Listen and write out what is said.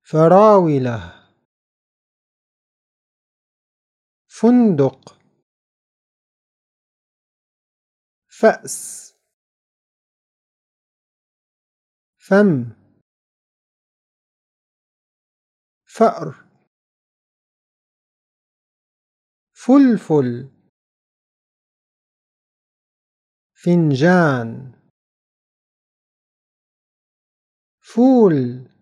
فراولة فندق فأس فم فأر فلفل فنجان فول